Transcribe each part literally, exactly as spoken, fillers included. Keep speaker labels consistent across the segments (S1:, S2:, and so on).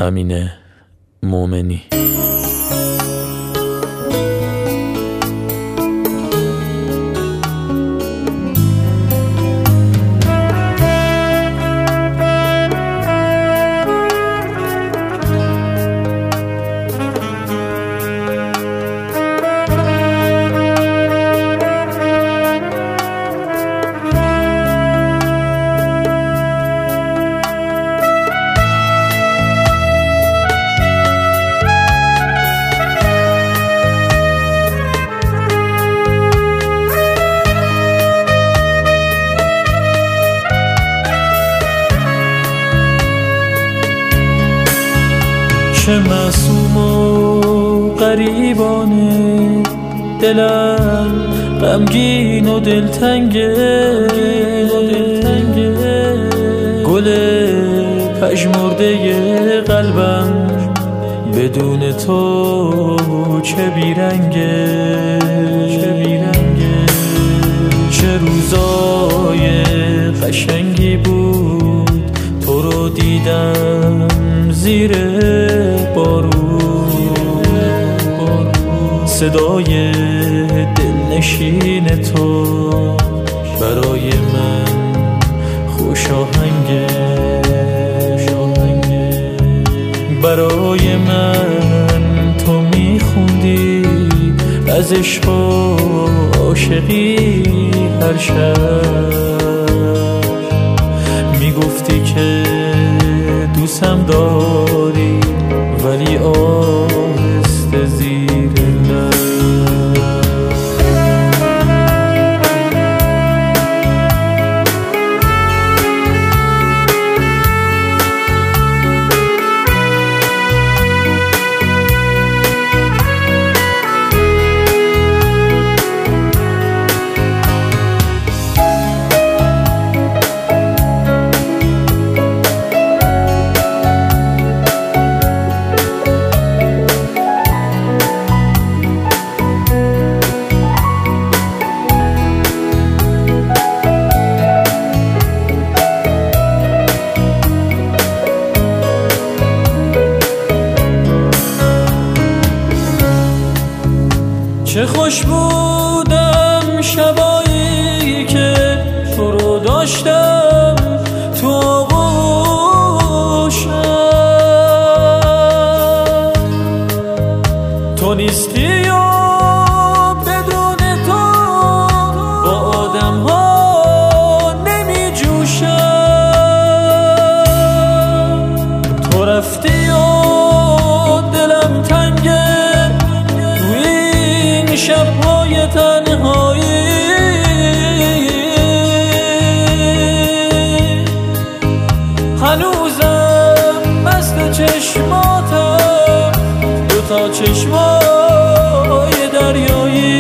S1: امین مومنی.
S2: چه معصوم و غریبانه، دلم غمگین و دلتنگه، گل پژمرده قلبم بدون تو چه بیرنگه، چه روزای قشنگی بود تو رو دیدم زیر بارون، صدای دلنشین تو برای من خوش آهنگه، برای من تو میخوندی از عشق و عاشقی هر شب، میگفتی که دوستم داری ولی آهسته زیر لب. چه خوش بودم شبایی که تو رو داشتم تو آغوشم، تو نیستی و بدون تو با آدم ها نمی جوشم، تو رفتی و دلم تنگه شب‌های تنهایی، هنوزم مست چشماتم دوتا چشمای دریایی،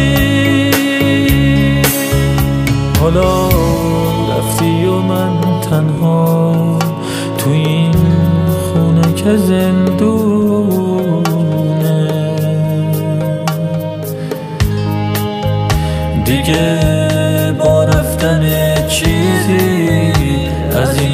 S2: حالا رفتی و من تنها تو این خونه که زندونه، دیگه با رفتن چیزی از این